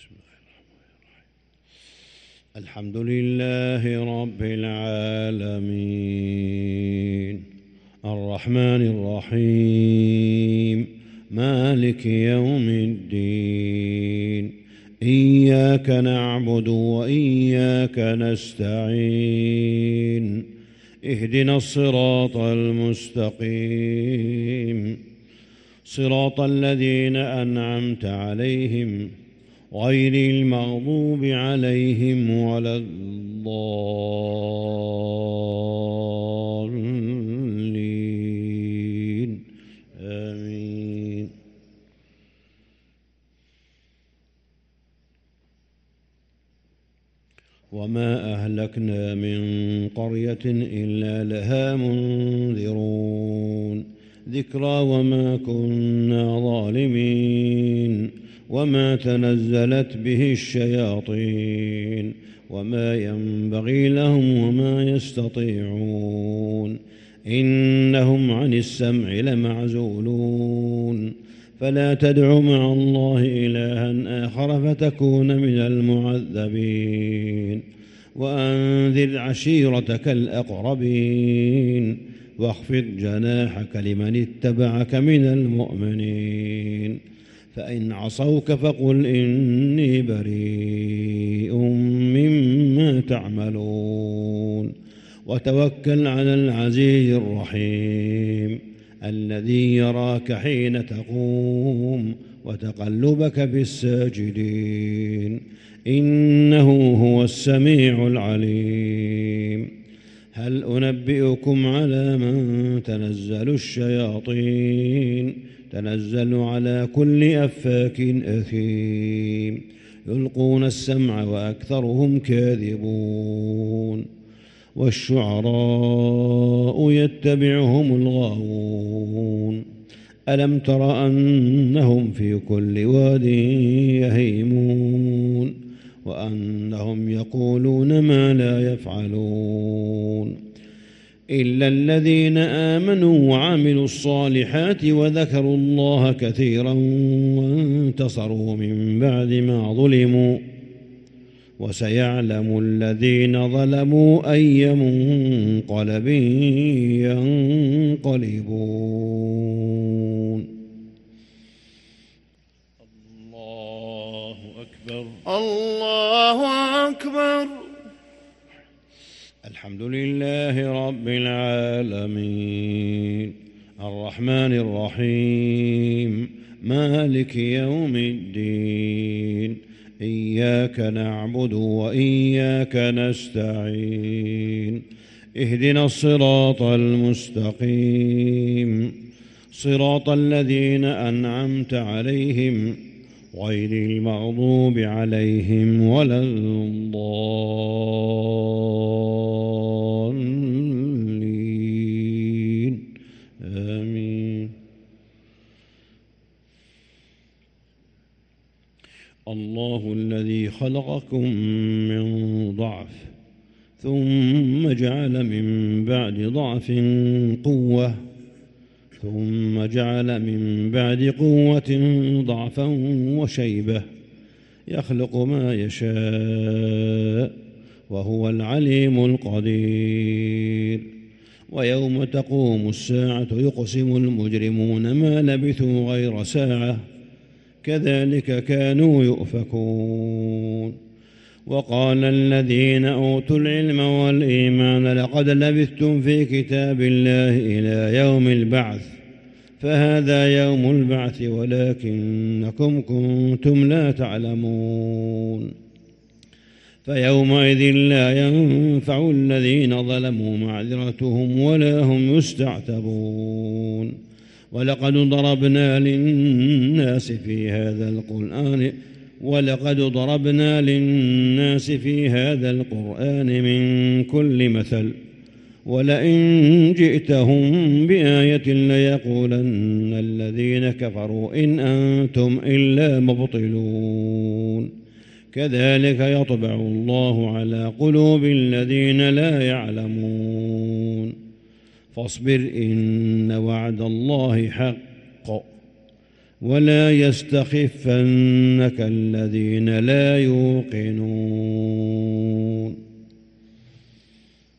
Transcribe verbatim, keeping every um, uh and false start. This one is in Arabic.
الحمد لله رب العالمين الرحمن الرحيم مالك يوم الدين إياك نعبد وإياك نستعين اهدنا الصراط المستقيم صراط الذين أنعمت عليهم غير المغضوب عليهم ولا الضالين آمين. وما أهلكنا من قرية إلا لها منذرون ذكرى وما كنا ظالمين وما تنزلت به الشياطين وما ينبغي لهم وما يستطيعون إنهم عن السمع لمعزولون فلا تدع مع الله إلها آخر فتكون من المعذبين وأنذر عشيرتك الأقربين واخفض جناحك لمن اتبعك من المؤمنين فإن عصوك فقل إني بريء مما تعملون وتوكل على العزيز الرحيم الذي يراك حين تقوم وتقلبك في الساجدين إنه هو السميع العليم. هل أنبئكم على من تنزل الشياطين تنزل على كل أفاك أثيم يلقون السمع وأكثرهم كاذبون والشعراء يتبعهم الغاوون ألم تر أنهم في كل واد يهيمون وأنهم يقولون ما لا يفعلون إلا الذين آمنوا وعملوا الصالحات وذكروا الله كثيرا وانتصروا من بعد ما ظلموا وسيعلم الذين ظلموا أي منقلب ينقلبون. الله أكبر الله أكبر. الحمد لله رب العالمين الرحمن الرحيم مالك يوم الدين إياك نعبد وإياك نستعين اهدنا الصراط المستقيم صراط الذين أنعمت عليهم غير المغضوب عليهم ولا الضالين آمين. الله الذي خلقكم من ضعف ثم جعل من بعد ضعف قوة ثم جعل من بعد قوة ضعفا وشيبة يخلق ما يشاء وهو العليم القدير. ويوم تقوم الساعة يقسم المجرمون ما لبثوا غير ساعة كذلك كانوا يؤفكون. وقال الذين أوتوا العلم والإيمان لقد لبثتم في كتاب الله إلى يوم البعث فهذا يوم البعث ولكنكم كنتم لا تعلمون. فيومئذ لا ينفع الذين ظلموا معذرتهم ولا هم يستعتبون. ولقد ضربنا للناس في هذا القرآن ولقد ضربنا للناس في هذا القرآن من كل مثل ولئن جئتهم بآية ليقولن الذين كفروا إن أنتم إلا مبطلون. كذلك يطبع الله على قلوب الذين لا يعلمون. فاصبر إن وعد الله حق ولا يستخفنك الذين لا يوقنون.